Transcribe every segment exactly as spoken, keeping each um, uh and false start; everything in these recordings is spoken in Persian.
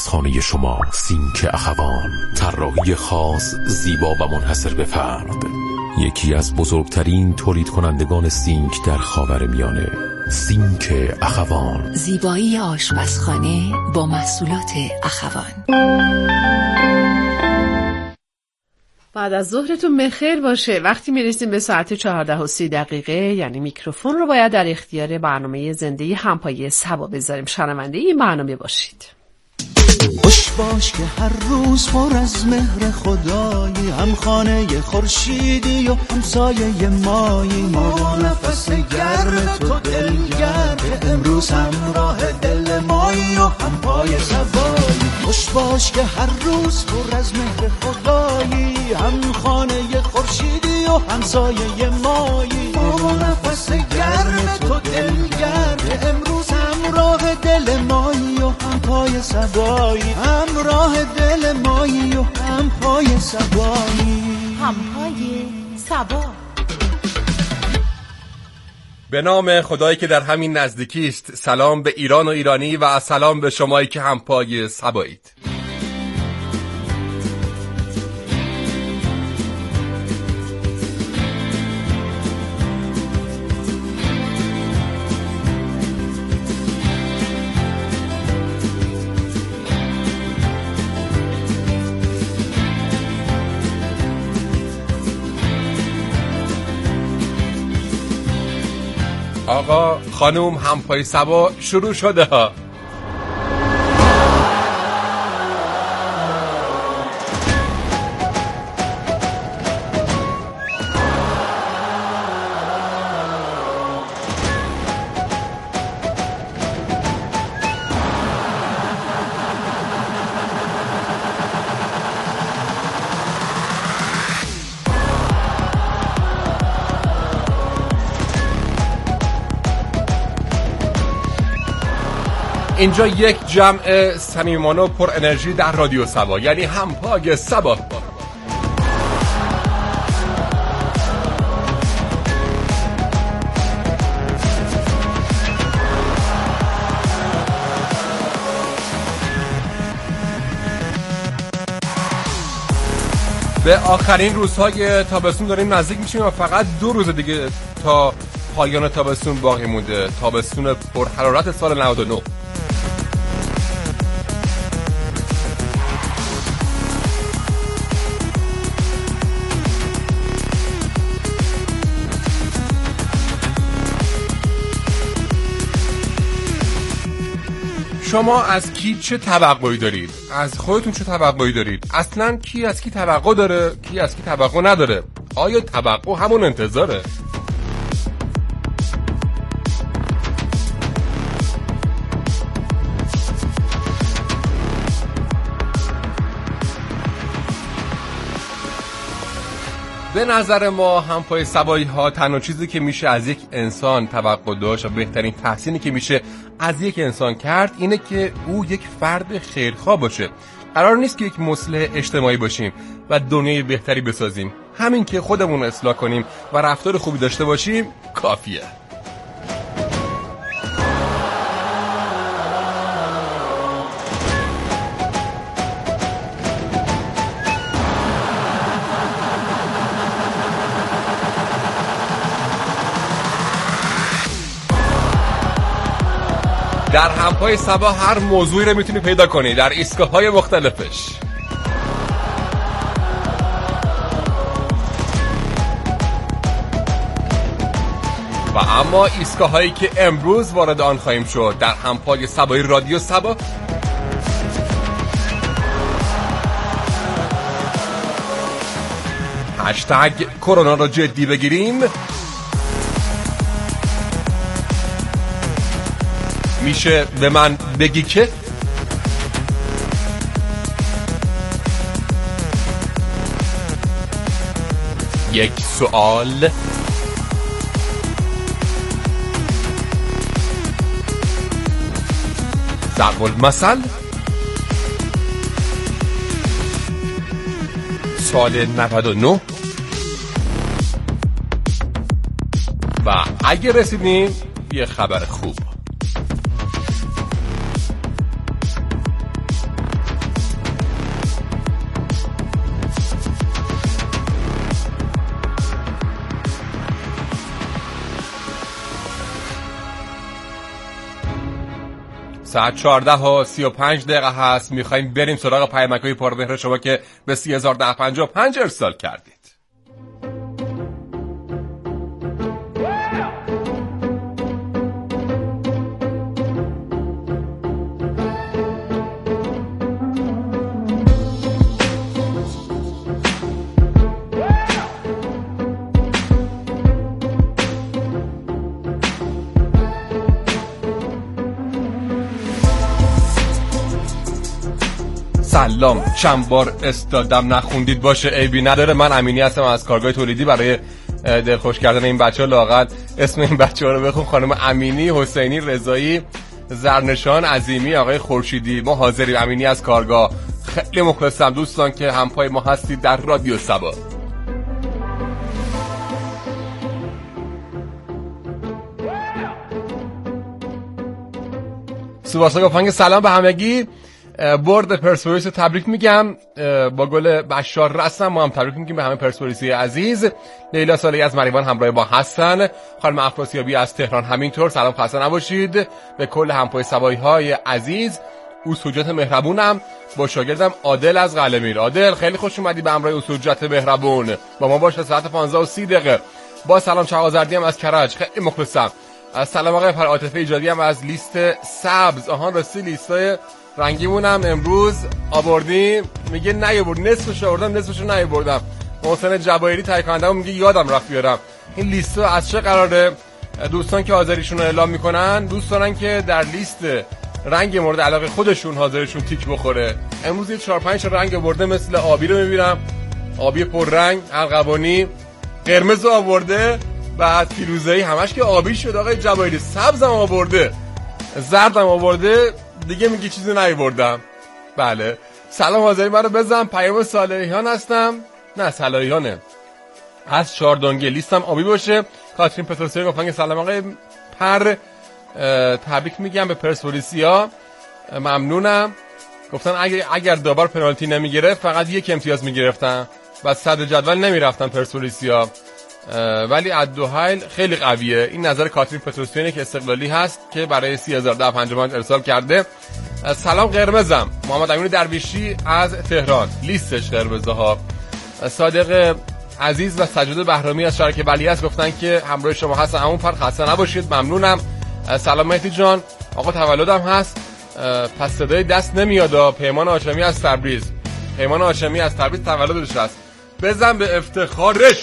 آشپزخانه شما، سینک اخوان، طراحی خاص، زیبا و منحصر به فرد. یکی از بزرگترین تولید کنندگان سینک در خاورمیانه، سینک اخوان. زیبایی آشپزخانه با محصولات اخوان. بعد از ظهرتون بخیر باشه. وقتی میرسیم به ساعت چهارده و سی دقیقه، یعنی میکروفون رو باید در اختیار برنامه زنده همپایه صبا بذاریم. شنونده این برنامه باشید. خوش باش که هر روز پر از مهر خدایی، هم خانه خورشیدی و هم سایه مایی. ما با نفس گرم تو دلگرم، امروز هم راه دل مایی و هم پای سوایی. خوش باش که هر روز پر از مهر خدایی، هم خانه خورشیدی و هم سایه مایی. ما با نفس گرم تو دلگرم، امروز هم راه دل مایی و هم پای سوایی. هم راه دل مایی و هم پای سوایی. هم پای سبا. به نام خدایی که در همین نزدیکی است، سلام به ایران و ایرانی و سلام به شمایی که هم پای سبایید. آقا خانوم همپای سبا شروع شده ها. اینجا یک جمع صمیمانه و پر انرژی در رادیو سبا، یعنی همپای سبا. به آخرین روزهای تابستون داریم نزدیک میشیم و فقط دو روز دیگه تا پایان تابستون باقی مونده. تابستون پرحرارت سال نود و نه. شما از کی چه توقعی دارید؟ از خودتون چه توقعی دارید؟ اصلا کی از کی توقع داره؟ کی از کی توقع نداره؟ آیا توقع همون انتظاره؟ به نظر ما همپای سبایی ها تنها چیزی که میشه از یک انسان توقع داشت و بهترین تحسینی که میشه از یک انسان کرد اینه که او یک فرد خیرخواه باشه. قرار نیست که یک مصلح اجتماعی باشیم و دنیای بهتری بسازیم. همین که خودمون رو اصلاح کنیم و رفتار خوبی داشته باشیم کافیه. در همپای سبا هر موضوعی رو میتونی پیدا کنی در ایستگاه‌های مختلفش. و اما ایستگاه‌هایی که امروز وارد آن خواهیم شد در همپای سبای رادیو سبا، هشتگ کرونا رو جدی بگیریم، میشه به من بگی که یک سوال، ضرب المثل، سال نود و نه و اگه رسیدیم یه خبر خوب. ساعت چهارده و سی و پنج دقیقه هست. میخواییم بریم سراغ پیامک‌های پرمهر شما که به سی هزار و ده و پنجاه و پنج ارسال کردید. سلام، چند بار استادم نخوندید باشه عیبی نداره. من امینی هستم از کارگاه تولیدی. برای دلخوش کردن این بچه ها لااقل اسم این بچه ها رو بخون. خانم امینی، حسینی، رضایی، زرنشان، عظیمی، آقای خورشیدی. ما حاضریم. امینی از کارگاه. خیلی مخلصم دوستان که همپای ما هستید در رادیو سبا. سواسا گفتن سلام به همگی. برد پرسپولیس رو تبریک میگم با گل بشار رسم. ما هم تبریک میگیم به همه پرسپولیسی عزیز. لیلا صالحی از مریوان همراه با هستن. خانم افراسیابی از تهران همینطور. سلام، خسته نباشید. به کل همپای سبایی های عزیز. اوسوجت مهربونم با شاگردم عادل از قلمیر. عادل خیلی خوش اومدی به همراه اوسوجت مهربون. با ما باش ساعت پانزده و سی دقیقه. با سلام چغازردی هم از کرج. خیلی مخلصم. از سلام آقای پر عاطفه ایجادی هم از لیست سبز. آهان راستی لیستای رنگیمونم امروز آوردیم. میگه نیاورد، نصفش آوردم نصفشو نیاوردم. محسن جبایری تایید کننده میگه یادم رفت بیارم. این لیست از چه قراره؟ دوستان که حاضریشون رو اعلام میکنن دوست دارن که در لیست رنگ مورد علاقه خودشون حاضرشون تیک بخوره. امروز یه چهار پنج رنگ آورده، مثل آبی رو میبینم، آبی پررنگ، ارغوانی، قرمز آورده، بعد فیروزه‌ای، همش که آبی شد آقای جبایری. سبزم آورده، زردم آورده، دیگه میگی چیزی نیاوردم. بله سلام، حاضری منو بزن. پیام صالحیان هستم، نه صلاحیانه، از چهاردونگی. لیستم آبی باشه. کاترین پتروسیان گفتن سلام آقای پر، تبریک میگم به پرسپولیسیا، ممنونم. گفتن اگر اگر داور پنالتی نمیگرفت فقط یک امتیاز میگرفتن و صدر جدول نمیرفتن پرسپولیسیا، ولی عدوهایل خیلی قویه. این نظر کاترین پتروسیانی که استقلالی هست که برای سی هزار و ده و پنجاه و پنج ارسال کرده. سلام قرمزم، محمد امین درویشی از تهران. لیستش قرمزه ها. صادق عزیز و سجاد بهرامی از شرکه ولیعصر گفتن که همراه شما هستن. همون پر خسته نباشید، ممنونم. سلام مهدی جان، آقا تولدم هست پس صدای دست نمیاد. پیمان هاشمی از تبریز. پیمان هاشمی از تبریز تولدش هست، بزن به افتخارش.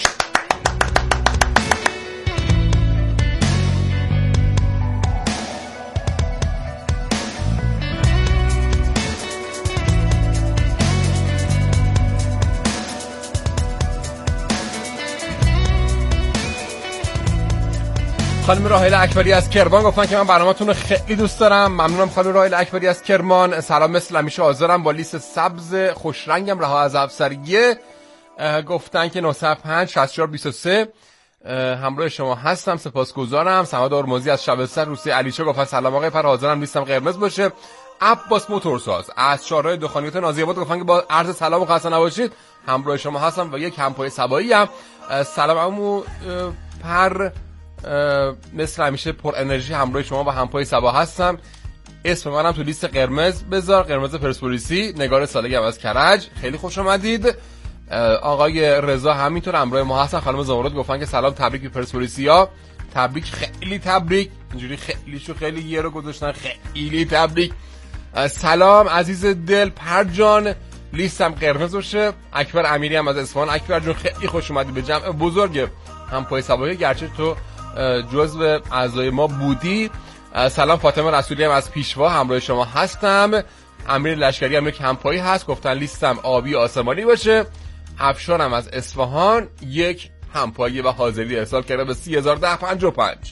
خانم راحل اکبری از کرمان گفتن که من برنامه‌تون رو خیلی دوست دارم. ممنونم خانم راحل اکبری از کرمان. سلام، مثل همیشه حاضرم با لیست سبز خوش رنگم. رها از افسریه گفتن که نه صفر پنج شصت و چهار بیست و سه همراه شما هستم، سپاسگزارم. سماد آرموزی از شبستر روسیه علیچه گفتن سلام آقای پر، حاضرم لیستم قرمز باشه. عباس موتورساز از چهارراه دخانیات نازی آباد گفتن که با عرض سلام و خسته نباشید همراه شما هستم و یک همپای سبایی هم. سلام عمو پر، مثل همیشه پر انرژی همراه شما و همپای سبا هستم. اسم منم تو لیست قرمز بذار، قرمز پرسپولیسی. نگار سالگی هم از کرج، خیلی خوش آمدید. آقای رضا همینطور همراه ما هستن. خانم زمرد گفتن که سلام، تبریک به پرسپولیسیا. تبریک، خیلی تبریک. اینجوری خیلی شو خیلی یه رو گذاشتن، خیلی تبریک. سلام عزیز دل پر جان، لیستم قرمز باشه. اکبر امیری هم از اصفهان. اکبر جون خیلی خوش اومدی به جمع بزرگ همپای سبایی، گرچه تو جزو اعضای ما بودی. سلام فاطمه رسولی هم از پیشوا همراه شما هستم. امیر لشکری هم یک همپایی هست، گفتن لیستم آبی آسمانی باشه. افشان هم از اصفهان یک همپایی و حاضری ارسال کرده به سی هزار و ده و پنجاه و پنج.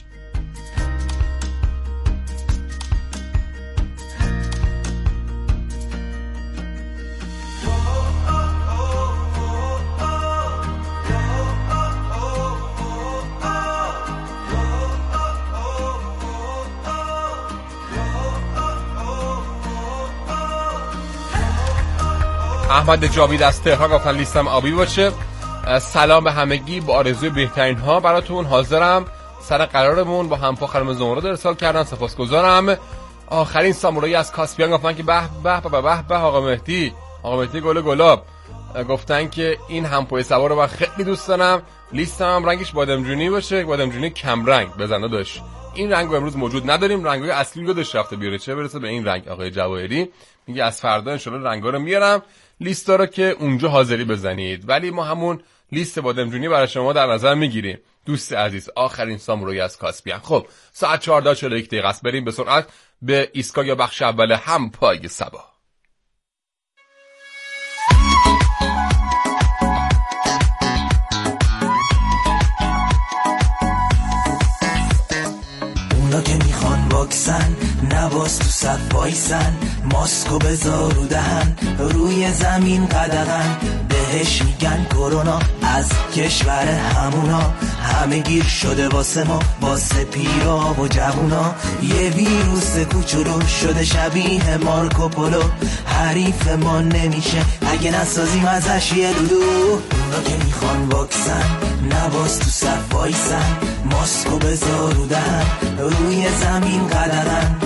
احمد جاوید از تهران گفتن لیستم آبی باشه. سلام به همگی، با آرزوی بهترین ها براتون حاضرم. سر قرارمون با همپا خانم زمرد ارسال کردن، سپاسگزارم. آخرین سامورایی از کاسپیان گفتن که به به به به به آقا مهدی آقا مهدی گل گلاب گفتن که این همپای سوار رو من خیلی دوست دارم، لیستم هم رنگش بادمجونی باشه، بادمجونی کم رنگ بزنه داشت. این رنگو امروز موجود نداریم، رنگای اصلی رو داشت رفته بیاره، چه برسه به این رنگ. آقای جواهری میگه از فردا ان شاءالله رنگا رو میارم، لیستا رو که اونجا حاضری بزنید، ولی ما همون لیست بادمجونی برای شما در نظر میگیریم. دوست عزیز آخرین سامورایی از کاسپیان. خب ساعت چهارده و چهل و یک دقیقه است، بریم به سرعت به ایستگاه یا بخش اول همپای صبا. اونا که میخوان واکسن نباز تو صف وایسن، ماسکو بذار رو دهن روی زمین قدغن، بهش میگن کرونا از کشور همونا، همه گیر شده واسه ما واسه پیرا و جوونا، یه ویروس کوچولو شده شبیه مارکوپولو، حریف ما نمیشه اگه نسازیم ازش یه دودو. اونا که میخوان واکسن نباز تو صف وایسن، ماسکو بذار رو دهن روی زمین قدغن.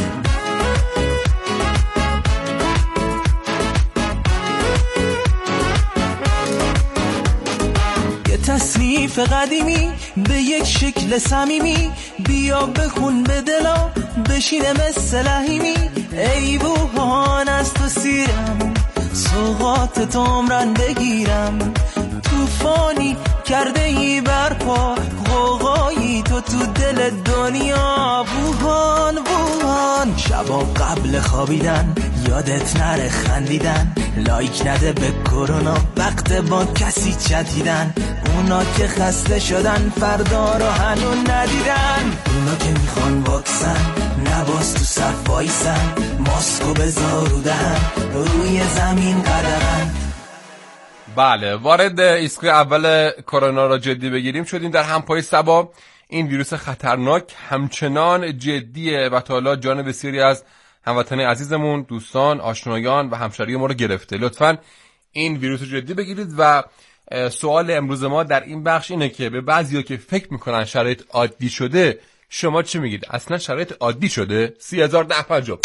تصنیف قدیمی به یک شکل صمیمی، بیا بخون به دلا بشینه مثل لحیمی، ای بوهان از تو سیرم سوغات تو عمرن بگیرم، توفانی کرده ای برپا غوغایی تو تو دل دنیا، بوهان بوهان شبا قبل خوابیدن یادت نره خندیدن، لایک نده به کرونا وقت با کسی چتیدن، اونا که خسته شدن فردا رو هنو ندیدن، اونا که میخوان واکسن نباز تو صف وایسن، ماسکو بذار رو دهن روی زمین قدغن. بله وارد ایستگاه اول کرونا را جدی بگیریم شدیم در همپای صبا. این ویروس خطرناک همچنان جدیه و تا حالا جان بسیاری از هموطنان عزیزمون، دوستان، آشنایان و همشهری ما رو گرفته. لطفاً این ویروس رو جدی بگیرید و سوال امروز ما در این بخش اینه که به بعضیا که فکر میکنن شرایط عادی شده شما چی میگید؟ اصلا شرایط عادی شده؟ سی هزار ده پنجاه.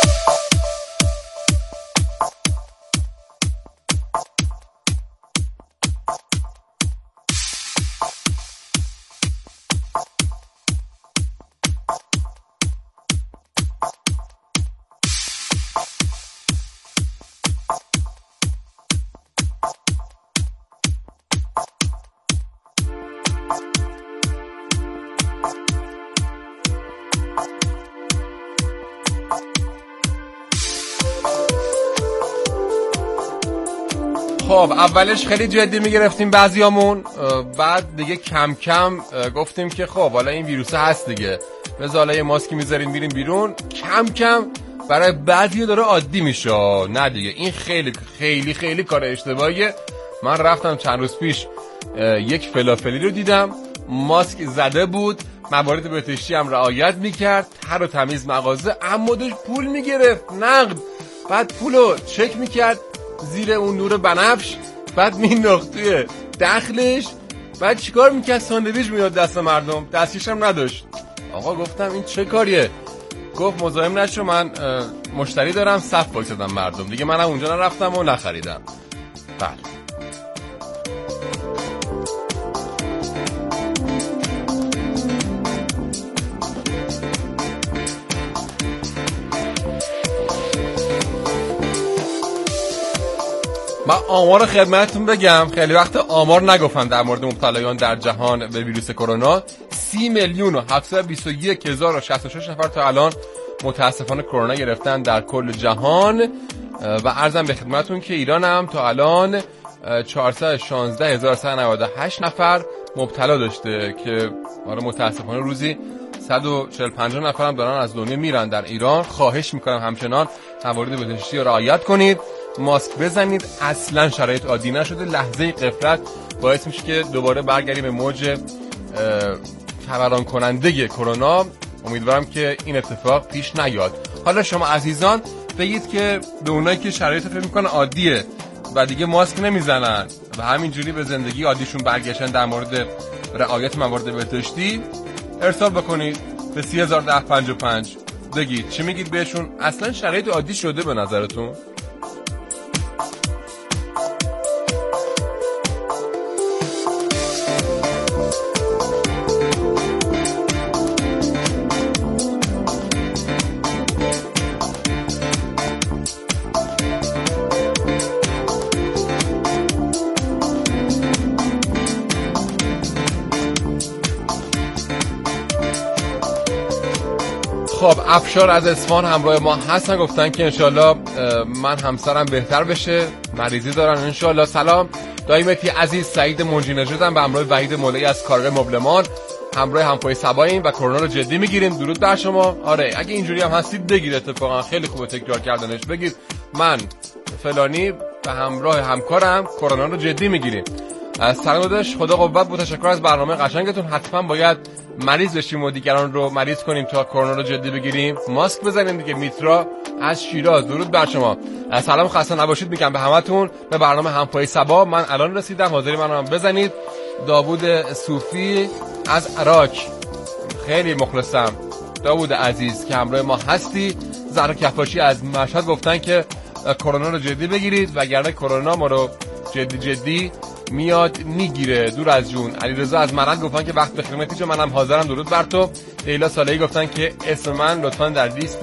خب اولش خیلی جدی میگرفتیم بعضیامون، بعد دیگه کم کم گفتیم که خب حالا این ویروس هست دیگه، بذار حالا یه ماسکی میذاریم میریم بیرون، کم کم برای بعضی داره عادی میشه. نه دیگه این خیلی خیلی خیلی کار اشتباهیه. من رفتم چند روز پیش یک فلافلی رو دیدم، ماسک زده بود، موارد بهداشتی هم رعایت میکرد، تر و تمیز مغازه، اما داشت پول میگرفت نقد، بعد پولو چک میکرد زیر اون نور بنفش، بعد مینداخت توی دخلش، بعد چیکار میکرد؟ ساندویچ میداد دست مردم، دستیش هم نداشت. آقا گفتم این چه کاریه؟ گفت مزاحم نشو من مشتری دارم، صف وایسادم مردم دیگه، منم اونجا نرفتم و نخریدم. بله من آمار خدمتتون بگم، خیلی وقت آمار نگفتم در مورد مبتلایان در جهان به ویروس کرونا. سی میلیون و هفتصد و بیست و یک هزار و شصت و شش نفر تا الان متاسفانه کرونا گرفتن در کل جهان و عرضم به خدمتتون که ایران هم تا الان چهارصد و شانزده هزار و صد و نود و هشت نفر مبتلا داشته که آره متاسفانه روزی صد و چهل و پنج نفر هم دارن از دنیا میرن در ایران. خواهش میکنم همچنان موارد بهداشتی رو رعایت کنید، ماسک بزنید. اصلا شرایط عادی نشده، لحظه غفلت باعث میشه که دوباره برگردیم به موج فوران کننده کرونا. امیدوارم که این اتفاق پیش نیاد. حالا شما عزیزان بگید که به اونایی که شرایط فکر میکنن عادیه و دیگه ماسک نمیزنن و همینجوری به زندگی عادیشون برگشتن در مورد رعایت موارد بهداشتی، ارسال بکنید به سی هزار ده پنجاه و پنج. بگید چی میگید بهشون؟ اصلا شرایط عادی شده به نظرتون؟ خب افشار از اصفهان همراه ما هستن، گفتن که انشالله من همسرم بهتر بشه، مریضی دارن انشالله. سلام دایمتی عزیز، سعید منجی نژادم به همراه وحید مولایی از کارگاه مبلمان همراه همپای سباییم و کرونا رو جدی میگیریم. درود بر شما. آره اگه اینجوری هم هستید بگید، اتفاقا خیلی خوبه تکرار کردنش، بگید من فلانی به همراه همکارم کرونا رو جدی میگیریم. سلام داداش، خدا قوت بود، تشکر از برنامه قشنگتون. حتما باید مریض بشیم و دیگران رو مریض کنیم تا کرونا رو جدی بگیریم. ماسک بزنیم دیگه. میترا از شیراز، درود بر شما. سلام، خسته نباشید میگم به همتون. به برنامه همپای صبا من الان رسیدم، حاضری منو هم بزنید. داوود صوفی از عراق، خیلی مخلصم داوود عزیز که همراه ما هستی. زهرا کفاشی از مشهد گفتن که کرونا رو جدی بگیرید وگرنه کرونا ما رو جدی جدی میاد میگیره. دور از جون. علیرضا از مرند گفتن که وقت بخیر مهدی، منم حاضرم. درود بر تو. لیلا صالحی گفتن که اسم من لطفا در لیست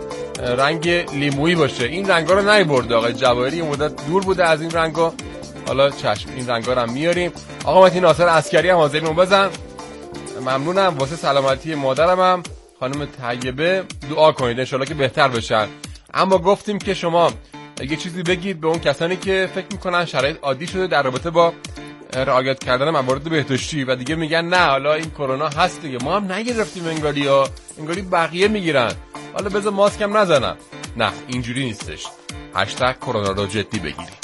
رنگ لیمویی باشه. این رنگا رو نیورد آقای جواهری، مدت دور بوده از این رنگا. حالا چشم این رنگا رو هم میاریم. آقا مهدی ناصر عسکری هم حاضریم بزن. ممنونم. واسه سلامتی مادرم هم خانم طیبه دعا کنید ان شاءالله که بهتر بشن. اما گفتیم که شما یه چیزی بگید به اون کسانی که فکر میکنن شرایط عادی شده در رابطه با رعایت کردن موارد بهداشتی و دیگه میگن نه حالا این کرونا هست دیگه، ما هم نگرفتیم انگاری ها، انگاری بقیه میگیرن، حالا بذار ماسک هم نزنم. نه اینجوری نیستش. هشتگ کرونا رو جدی بگیرید.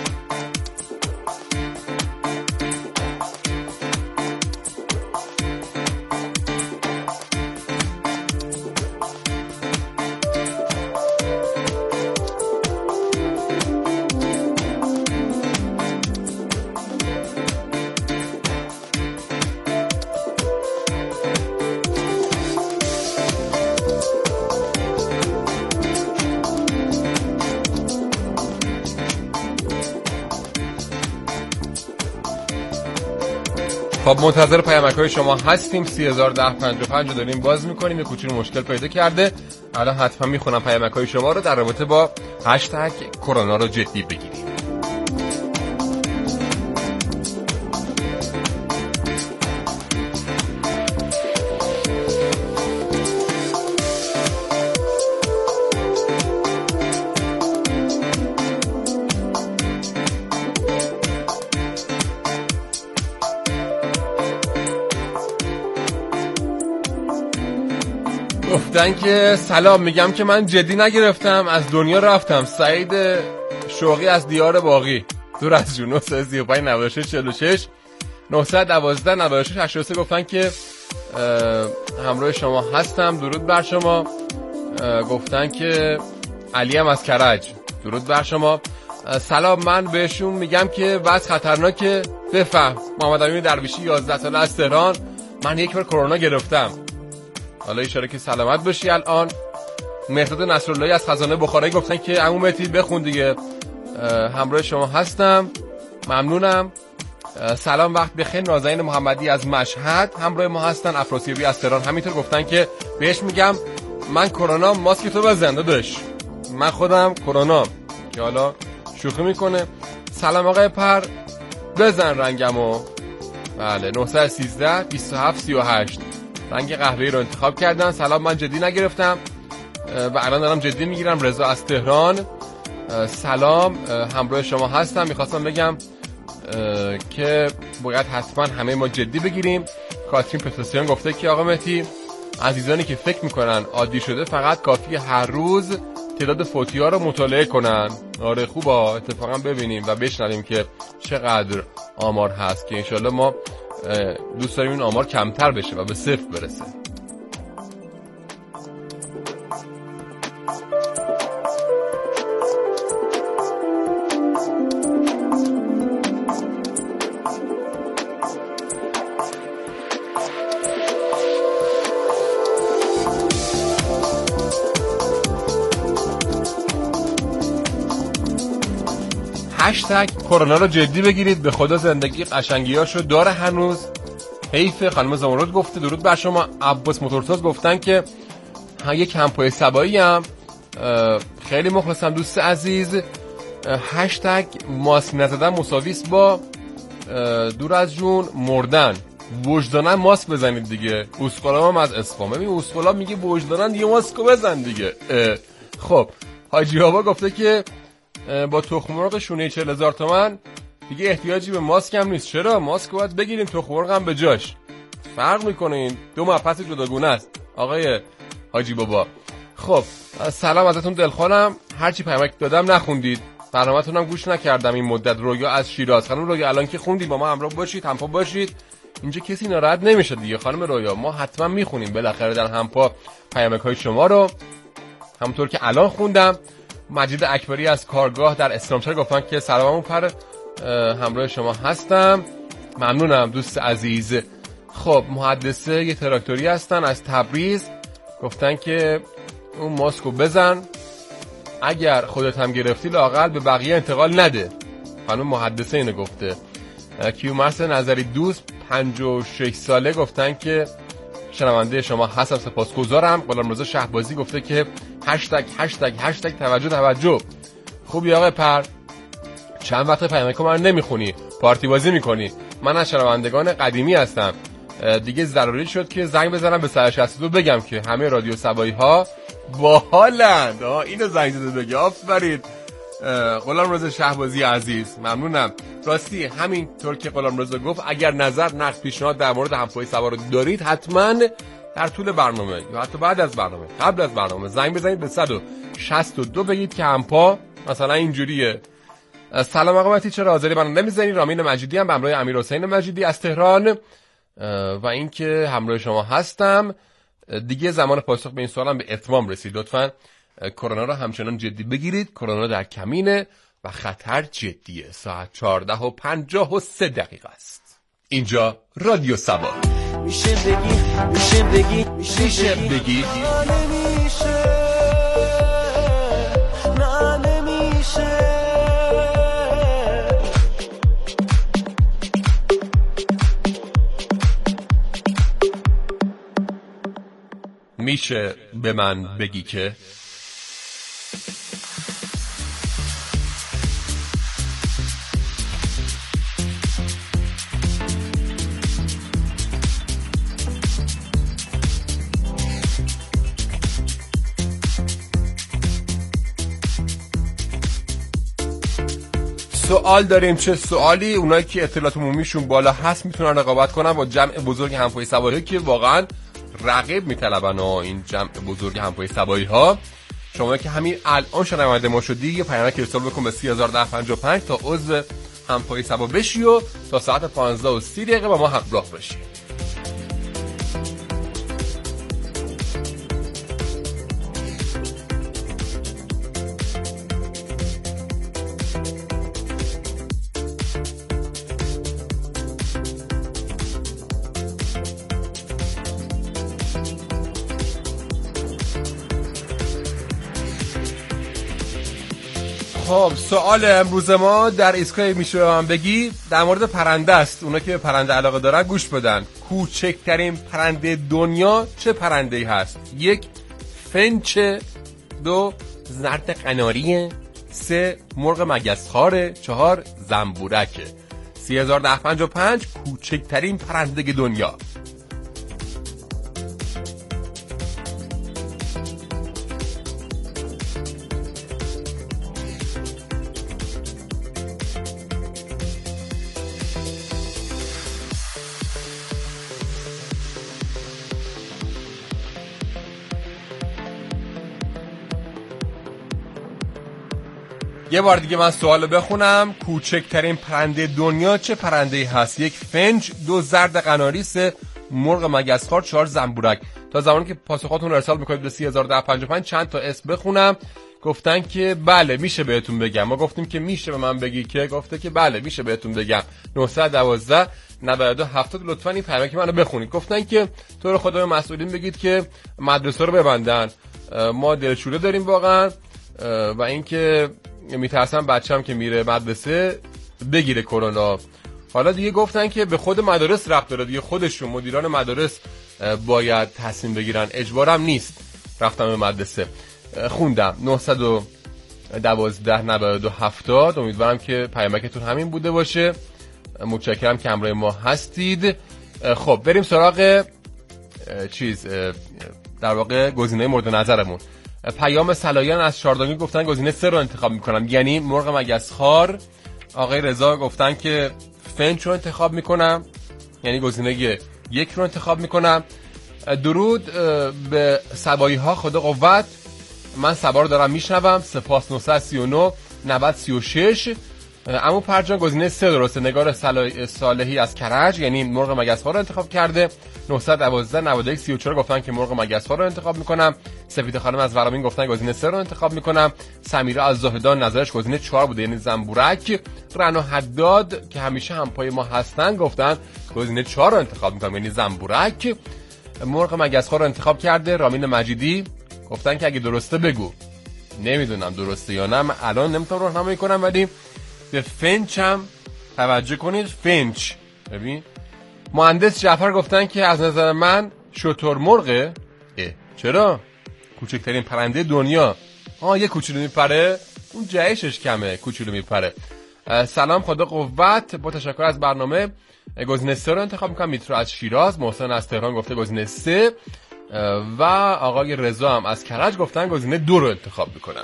خب منتظر پیامک‌های شما هستیم. سی هزار و ده پنجاه و پنج داریم باز می‌کنیم. یه کوچولو مشکل پیدا کرده، الان حتما میخونم پیامک‌های شما رو در رابطه با هشتگ کرونا رو جدی بگیرید. گفتن که سلام، میگم که من جدی نگرفتم، از دنیا رفتم. سعید شوقی از دیار باقی، دور از جون. نه سه پنج نه شش چهل و شش نه یک دو نه شش هشت سه گفتن که همراه شما هستم. درود بر شما. گفتن که علی هم از کرج، درود بر شما. سلام، من بهشون میگم که وضع خطرناکه، بفهم. محمد امین درویشی یازده ساله از تهران، من یک بار کرونا گرفتم، حالا اشاره که سلامت باشی الان. مهداد نصراللهی از خزانه بخارایی گفتن که عمو مهدی بخون دیگه، همراه شما هستم. ممنونم. سلام، وقت بخیر. نازنین محمدی از مشهد همراه ما هستن. افراسیابی از تهران همینطور گفتن که بهش میگم من کرونا، ماسک تو بزن داداش، من خودم کرونا، که حالا شوخی میکنه. سلام آقای پر، بزن رنگمو. بله نه یک سه بیست و هفت سی و هشت رنگ قهوه‌ای رو انتخاب کردن. سلام، من جدی نگرفتم و الان دارم جدی میگیرم. رضا از تهران، سلام، همراه شما هستم. میخواستم بگم که باید حتما همه ما جدی بگیریم. کاترین پتروسیان گفته که آقا مهدی، عزیزانی که فکر میکنن عادی شده فقط کافی هر روز تعداد فوتی ها رو مطالعه کنن. آره خوبه اتفاقا ببینیم و بشنویم که چقدر آمار هست، که انشالله ما دوست داریم این آمار کمتر بشه و به صفر برسه. هشتگ کرونا رو جدی بگیرید، به خدا زندگی قشنگیاشو داره هنوز. حیف. خانم زمرد گفته درود بر شما. عباس موتورساز گفتن که یک همپای سبایی هم خیلی مخلصم دوست عزیز. هشتگ ماسک نزدن مساویس با دور از جون مردن. وجدانن ماسک بزنید دیگه. اسکولا هم از اسپام. ببین اسکولا میگه وجدانن دیگه ماسکو بزن دیگه. خب حاجی بابا گفته که با تخم مرغ شونه چهل هزار تومان دیگه احتیاجی به ماسک هم نیست. چرا؟ ماسک باید بگیریم، تخم مرغ هم به جاش. فرق میکنه، این دو مبحث جداگونه است آقای حاجی بابا. خب سلام ازتون دلخوانم. هرچی پیامک دادم نخوندید، برنامه‌تون هم گوش نکردم این مدت. رویا از شیراز. خانم رویا الان که خوندید با ما همراه باشید، همپا باشید. اینجا کسی ناراحت نمیشه دیگه. خانم رویا ما حتما میخونیم بالاخره در همپا پیامک های شما رو، همونطور که الان خوندم. مجید اکبری از کارگاه در اسلامشهر گفتن که سلاممون پر همراه شما هستم. ممنونم دوست عزیز. خب محدثه یه تراکتوری هستن از تبریز، گفتن که اون ماسکو بزن، اگر خودت هم گرفتی لااقل به بقیه انتقال نده. خانم محدثه اینو گفته. کیومرس نظری دوست پنجاه و شش ساله گفتن که شنونده شما هستم، سپاسگزارم. غلامرضا شهبازی گفته که هشتگ هشتگ هشتگ توجه توجه. خوبی آقای پر، چند وقت پیامک من نمیخونی، پارتی بازی میکنی. من از شنوندگان قدیمی هستم، دیگه ضروری شد که زنگ بزنم به صد و شصت و دو بگم که همه رادیو سبایی ها باحالند. اینو زنگ زده بگی. آفرین غلامرضا شهبازی عزیز، ممنونم. راستی همین طور که غلامرضا گفت، اگر نظر، نقد، پیشنهاد در مورد همپای سوار رو دارید حتما در طول برنامه یا حتی بعد از برنامه، قبل از برنامه زنگ بزنید به صد و شصت و دو بگید که همپا مثلا اینجوریه. سلام آقامتی، چرا حاضری منو نمیزنی؟ رامین مجیدی هم به همراه امیر حسین مجیدی از تهران و اینکه همراه شما هستم. دیگه زمان پاسخ به این سوالم به اتمام رسید. لطفاً کرونا رو همچنان جدی بگیرید. کرونا در کمینه و خطر جدیه. ساعت چهارده و پنجاه و سه دقیقه است. اینجا رادیو سبا. میشه بگی میشه بگی میشه بگی نمیشه نه نمیشه میشه به من بگی که سوال داریم. چه سوالی؟ اونایی که اطلاعات عمومیشون بالا هست میتونن رقابت کنن با جمع بزرگ همپای سواری که واقعا رقیب میطلبن. این جمع بزرگ همپای سبایی ها، شما که همین الان شنونده ما شدی یه پیامک ارسال بکن به سی هزار و ده و پنجاه و پنج تا عضو همپای سبا بشی و تا ساعت پانزده و سی دقیقه با ما همراه بشی. خب سوال امروز ما در ایستگاه میشه هم بگی در مورد پرنده است. اونا که پرنده علاقه دارن گوش بدن. کوچکترین پرنده دنیا چه پرنده‌ای هست؟ یک، فنچه. دو، زرد قناریه. سه، مرغ مگسخواره. چهار، زنبورکه. سی هزار و ده و پنجاه و پنج کوچکترین پرنده دنیا. یه بار دیگه من سوالو بخونم. کوچکترین پرنده دنیا چه پرنده‌ای هست؟ یک، فنج. دو، زرد قناری. سه، مرغ مگسخوار. چهار، زنبورک. تا زمانی که پاسخاتون رو ارسال میکنید به سی هزار و ده و پنجاه و پنج چند تا اسم بخونم. گفتن که بله میشه بهتون بگم. ما گفتیم که میشه به من بگی که، گفته که بله میشه بهتون بگم. نه یک دو نود و دو هفتاد. لطفاً این پیامک منو بخونید. گفتن که تو رو خدا به مسئولین بگید که مدرسه رو ببندن، ما دلشوره داریم واقعا، و اینکه میترسم بچه‌م که میره مدرسه بگیره کرونا. حالا دیگه گفتن که به خود مدارس ربط داره دیگه، خودشون مدیران مدارس باید تصمیم بگیرن، اجبارم نیست. رفتم به مدرسه خوندم نه یک دو نه دو هفتاد. امیدوارم که پیامکتون همین بوده باشه. متشکرم که همراه ما هستید. خب بریم سراغ چیز در واقع گزینه مورد نظرمون. پیام سلایان از چاردونگی گفتن گزینه سه رو انتخاب میکنم، یعنی مرغ مگسخوار. آقای رضا گفتن که فنچ رو انتخاب میکنم، یعنی گزینه یک رو انتخاب میکنم. درود به سبایی ها، خدا قوت. من سبا رو دارم میشنوم. سپاس. نه سه نه نود سی و شش. عمو پرجان گزینه سه درسته. نگار صالحی از کرج یعنی مرغ مگسخوار رو انتخاب کرده. نه یک دو نود و یک سی و چهار گفتن که مرغ مگسخوار رو انتخاب میکنم. سفید خانم از ورامین گفتن گزینه سه رو انتخاب میکنم. سمیرا از زاهدان نظرش گزینه چهار بوده، یعنی زنبورک. رنا حداد که همیشه همپای ما هستن گفتن گزینه چهار رو انتخاب میکنم، یعنی زنبورک. مرغ مگسخوار رو انتخاب کرده. رامین مجیدی گفتن که اگه درسته بگو. نمیدونم درسته یا نه، من الان نمیتونم راهنمایی کنم، ولی به فنچ هم توجه کنید. فنچ. ببین مهندس جعفر گفتن که از نظر من شترمرغه. چرا؟ کوچکترین پرنده دنیا. آه یه کوچولو میپره، اون جهشش کمه، کوچولو میپره. سلام، خدا قوت. با تشکر از برنامه گزینه سه رو انتخاب میکنم. میترو از شیراز. محسن از تهران گفته گزینه سه و آقای رضا هم از کرج گفتن گزینه دو رو انتخاب میکنم.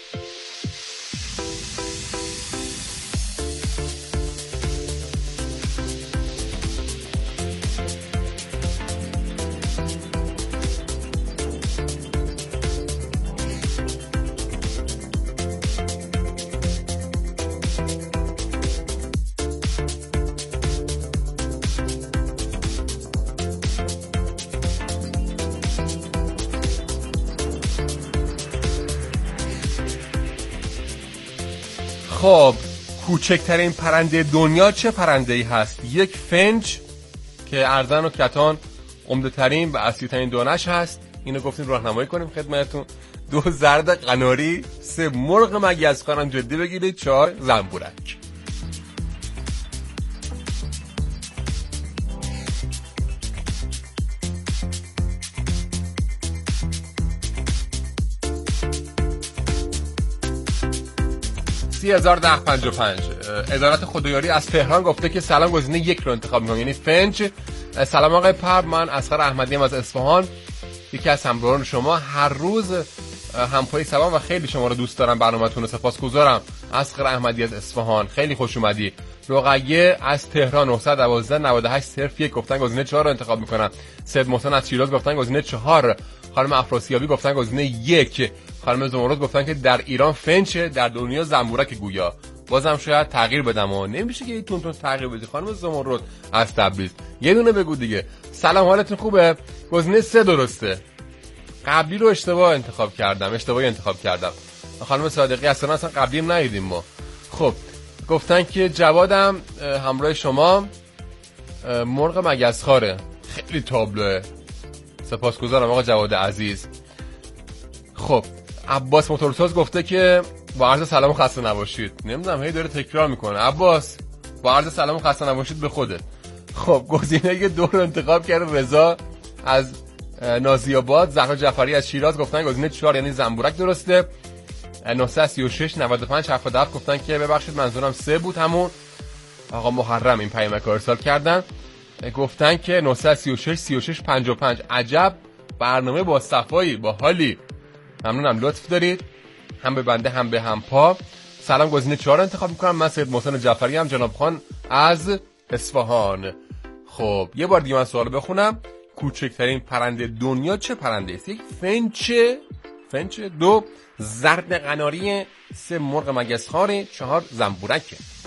خب کوچکترین پرنده دنیا چه پرنده‌ای هست؟ یک فنچ که ارزن و کتان عمده ترین و اصلی ترین دانش هست، اینو گفتیم راهنمایی کنیم خدمتتون. دو زرد قناری. سه مرغ مگسخوار، جدی بگیرید. چهار زنبورک. سی هزار ده پنج و پنج. ادارت خدایاری از تهران گفته که سلام، گزینه یک رو انتخاب میکنم، یعنی فنچ. سلام آقای پرب، من اصغر احمدی ام از اصفهان، یکی از همراهان شما. هر روز همپای سلام و خیلی شما رو دوست دارم، برنامه‌تون رو سپاسگزارم. اصغر احمدی از اصفهان، خیلی خوش اومدی. رقیه از تهران نه یک دو نود و هشت صفر یک گفتن گزینه چهار رو انتخاب میکنم. سید محسن از شیراز گفتن گزینه چهار. خانم افراسیابی گفتن گزینه یک. خانم زمرد گفتن که در ایران فنچه، در دنیا زنبورک گویا. بازم شاید تغییر بدم و نمیشه که تون تون تغییر بدی. خانم زمرد از تبریز یه دونه بگو دیگه. سلام، حالتون خوبه؟ گزینه سه درسته. قبلی رو اشتباه انتخاب کردم، اشتباهی انتخاب کردم. خانم صادقی اصلا اصلا قبلی هم ندیدیم ما. خب گفتن که جوادم همراه شما مرغ مگسخواره. خیلی تابلوه. سپاسگزارم آقا جواد عزیز. خب عباس موتورساز گفته که با عرض سلام و خسته نباشید. نمیدونم هی داره تکرار میکنه. عباس با عرض سلام و خسته نباشید به خوده. خب گزینه دو رو انتخاب کرده رضا از نازی آباد. زهرا جعفری از شیراز گفتن گزینه چهار، یعنی زنبورک درسته. نه سی و شش نود و پنج هفتاد و هفت گفتن که ببخشید منظورم سه بود، همون آقا محرم این پیامک رو ارسال کردن. گفتن که نه سی و شش سی و شش پنجاه و پنج. عجب برنامه با صفایی، با حالی. ممنونم، لطف دارید هم به بنده هم به همپا. سلام، گزینه چهار انتخاب میکنم. من سید محسن جعفری هم جناب خان از اصفهان. خب یه بار دیگه من سوال بخونم. کوچکترین پرنده دنیا چه پرنده است؟ یک فنچ. فنچ. دو زرد قناری. سه مرغ مگسخوار. چهار زنبورک.